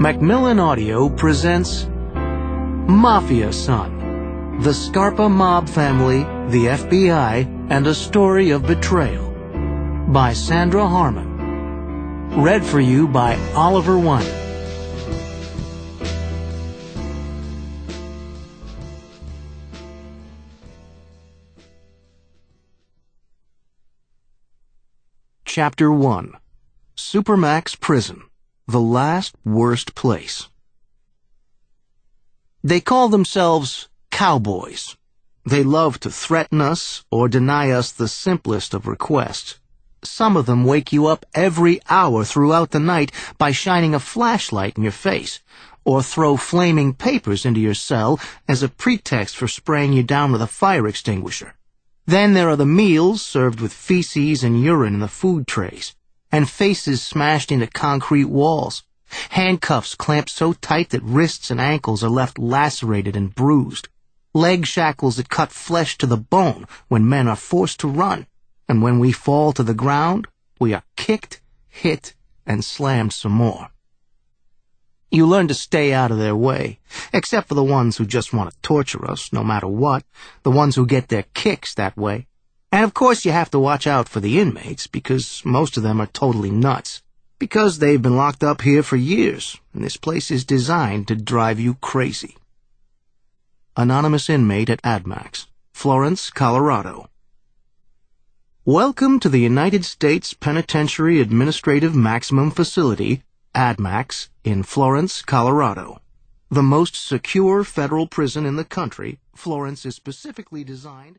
Macmillan Audio presents Mafia Son, the Scarpa mob family, the FBI, and a story of betrayal by Sandra Harmon. Read for you by Oliver Wyman. Chapter 1. Supermax Prison, the last worst place. They call themselves cowboys. They love to threaten us or deny us the simplest of requests. Some of them wake you up every hour throughout the night by shining a flashlight in your face, or throw flaming papers into your cell as a pretext for spraying you down with a fire extinguisher. Then there are the meals served with feces and urine in the food trays, and faces smashed into concrete walls, handcuffs clamped so tight that wrists and ankles are left lacerated and bruised, leg shackles that cut flesh to the bone when men are forced to run, and when we fall to the ground, we are kicked, hit, and slammed some more. You learn to stay out of their way, except for the ones who just want to torture us, no matter what, the ones who get their kicks that way. And of course you have to watch out for the inmates, because most of them are totally nuts, because they've been locked up here for years, and this place is designed to drive you crazy. Anonymous inmate at ADMAX, Florence, Colorado. Welcome to the United States Penitentiary Administrative Maximum Facility, ADMAX, in Florence, Colorado. The most secure federal prison in the country, Florence is specifically designed